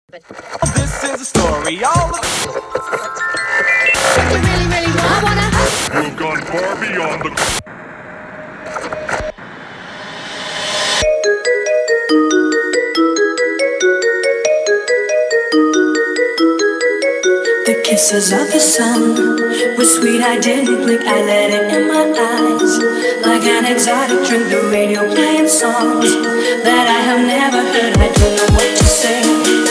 This is a story all of You really, really wanna. You've gone far beyond the. The kisses of the sun were sweet, I didn't blink, I let it in my eyes. Like an exotic drink, the radio playing songs that I have never heard. I don't know what to say.